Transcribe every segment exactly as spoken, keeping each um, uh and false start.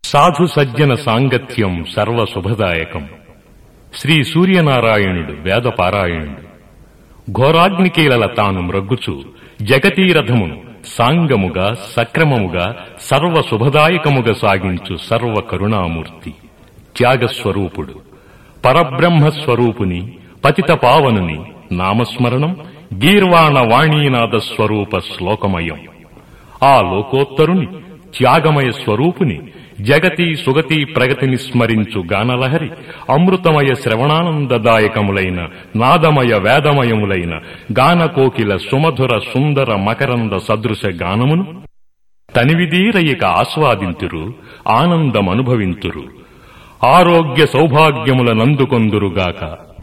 సాధు సజ్జన సాంగత్యం సర్వశుభదాయకం. శ్రీ సూర్యనారాయణుడు వేదపారాయణుడు ఘోరాగ్నికీలల తాను మ్రగ్గుచు జగతీరథమును సాంగముగా సక్రమముగా సర్వశుభదాయకముగా సాగించు సర్వ కరుణామూర్తి త్యాగస్వరూపుడు పరబ్రహ్మస్వరూపుని పతిత పావనుని నామస్మరణం గీర్వాణ వాణీనాద స్వరూప శ్లోకమయం. ఆ లోకోత్తరుని త్యాగమయ స్వరూపుని జగతి సుగతి ప్రగతిని స్మరించు గానలహరి అమృతమయ శ్రవణానందదాయకములైన నాదమయ వేదమయములైన గానకోకిల సుమధుర సుందర మకరంద సదృశ గానమును తనివిదీరయిక ఆస్వాదింతురు, ఆనందమనుభవింతురు, ఆరోగ్య సౌభాగ్యముల నందుకొందురుగాక.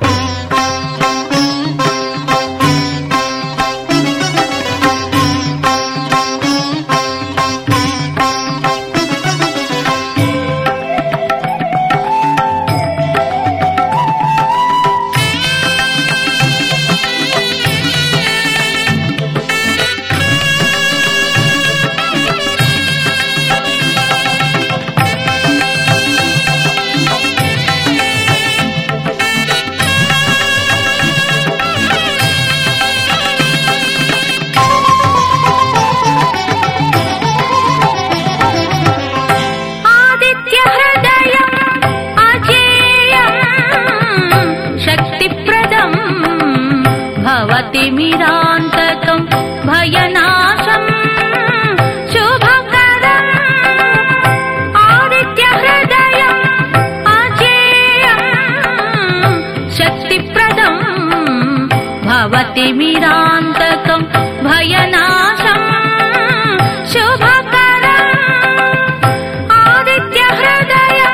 భవతిమిరాంతకం భయనాశం శుభకరం ఆదిత్య హృదయం అజేయం శక్తిప్రదం భవతిమిరాంతకం భయనాశం శుభకరం ఆదిత్య హృదయం.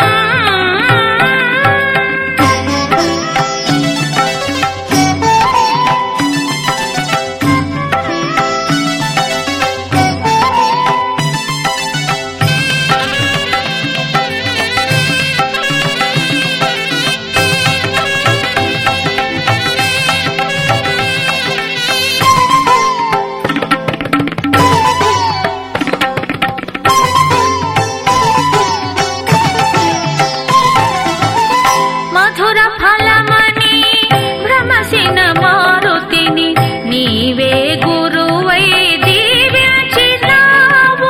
మధుర ఫలమని భ్రమసిన మారుతిని నీవే గురువై దీవించినావు.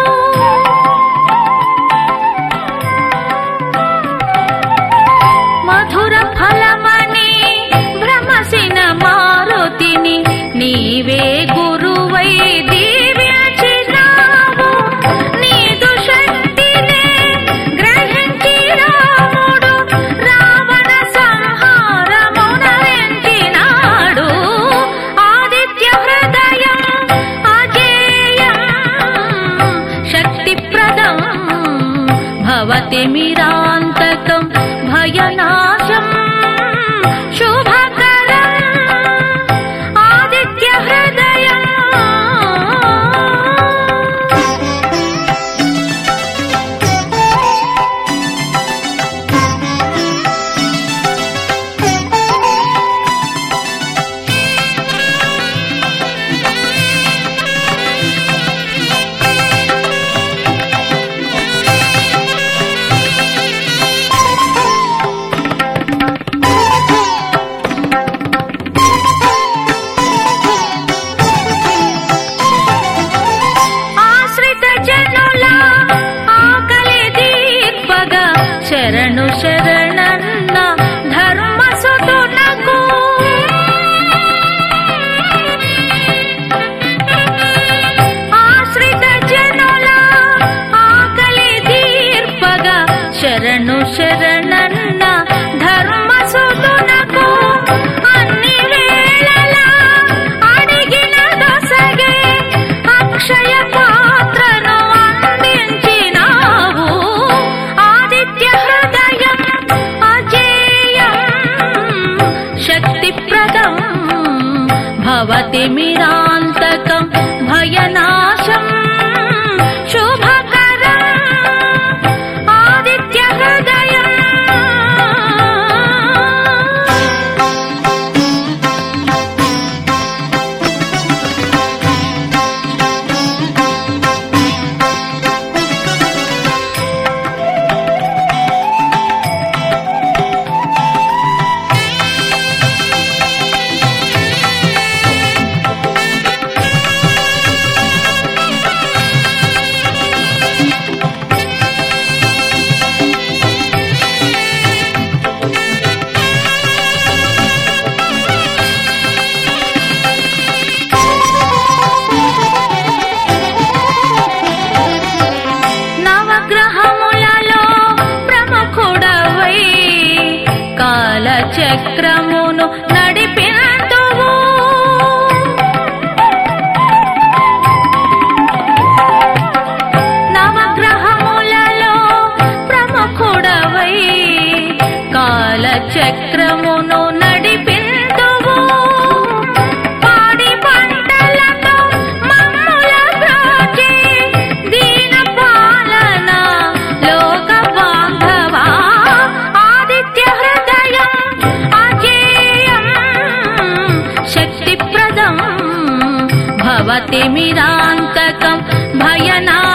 మధుర ఫలమని భ్రమసిన మారుతిని నీవే గురువై దీవించినావు. నీదు శక్తినే గ్రహించి రాముడు రావణ సంహారమున వెంటినాడు. ఆదిత్య హృదయం అజేయం శక్తిప్రదం భవతిమిరాంతకం భయనాశం శుభకరం ఆదిత్య హృదయం. చక్రమును నడిపింతువు నవగ్రహములలో ప్రముఖుడవై కాల చక్రమును నడిపింతువు పాడి పంటలతో మమ్ముల బ్రోచి దీన పాలన లోక బాంధవా ఆదిత్య హృదయం అజేయం శక్తిప్రదం భవతిమిరాంతకం భయనా